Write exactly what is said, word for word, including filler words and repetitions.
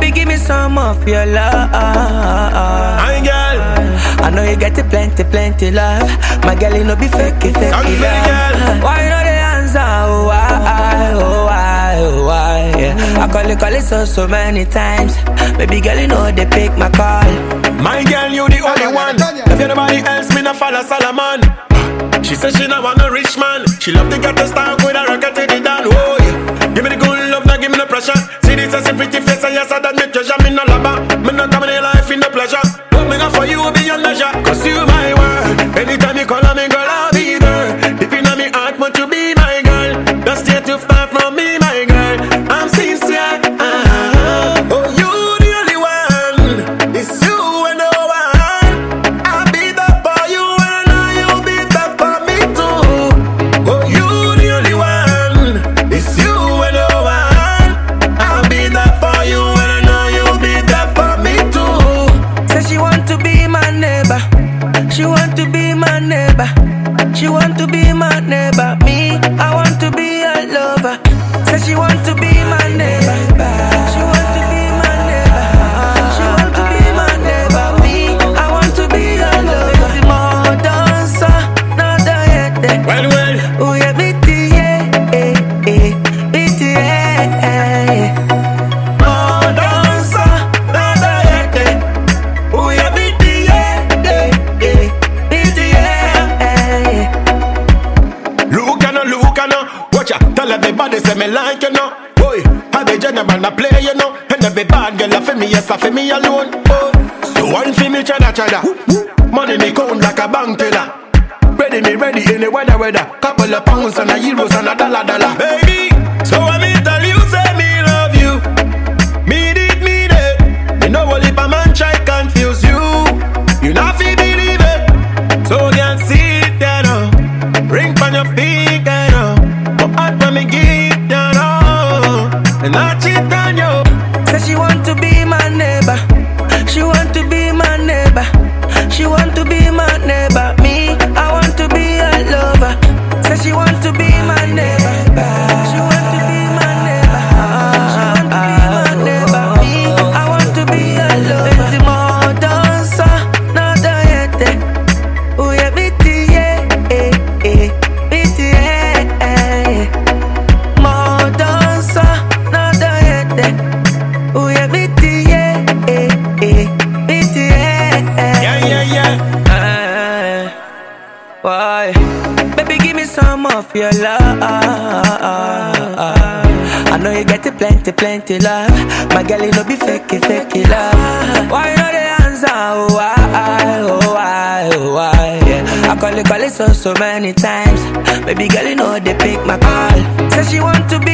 Baby, give me some of your love. My girl, I know you get it plenty, plenty love. My girl, you know be fake, fake I'm love. Why you know the answer? Oh why, oh why, oh why? Yeah. I call it, call it so, so many times. Baby girl, you know they pick my call. my girl, you the only one. If anybody else, me not follow Solomon. She said she not want a rich man. She love to get the star with a rocket to the down. Oh yeah, give me the good love, not give me the pressure. See this as a pretty face, and yes I done me treasure. Me no lover, me not coming in life in the pleasure. What me got for you will be your measure. Cause you my word. Anytime you call on me, girl, I'll be there. Deep in on me heart, want to be my girl. Don't stay too far from me, my girl. I'm sincere. Ah, oh, you the only one. It's you and no one. I'll be there for you, and I know you'll be there for me too. Oh, you the only one. It's you and no one. I'll be there for you, and I know you'll be there for me too. Say she want to be my neighbor. She want to be my neighbor. She want to be my neighbor. Me, I want to be her lover. Say she want to be my neighbor. She want to be my neighbor. She want to be my neighbor. Me, I want to be her lover. The more dancer, not the yet. Well, well. Oh yeah, bitty yeah, eh, eh, bitty yeah, eh. More dancer, not the yet. Oh yeah, bitty yeah, eh, eh, bitty yeah, eh. Look and no, look and no. Watch ya, tell everybody say me like you know. Boy, I be gentleman I play you know. And every bad girl a for me, yes a for me alone. Oh, so one for me chada chada. Money me count like a bank teller. Ready me ready any weather weather. Couple of pounds and a euros and a dollar dollar. Baby, so I me tell you say me love you. Me did me that. Me know only a man try confuse you. You not fi believe it. So girl sit down. Ring on your finger now. But heart when me give down now. And I cheat on you. Say she want to be my neighbor. She want to be my neighbor. She want to be my neighbor. Me, I want to be her lover. Say she want to be my neighbor. She want to be my neighbor. She want to be my neighbor. Me, I want to be her lover. The more dancer, not the yet. Oh yeah, bitty yeah, eh, eh, bitty yeah, eh. More dancer, not the yet. Oh yeah, bitty yeah, eh, eh, bitty yeah, eh. Yeah, yeah, yeah. Uh, why? Baby, give me some of your love. I know you get it plenty, plenty love. My girl, you know be fake, fake love. Why you know the answer? Oh why, oh why, oh why? Yeah. I call it, call it so, so many times. Baby girl, you know they pick my call. Say she want to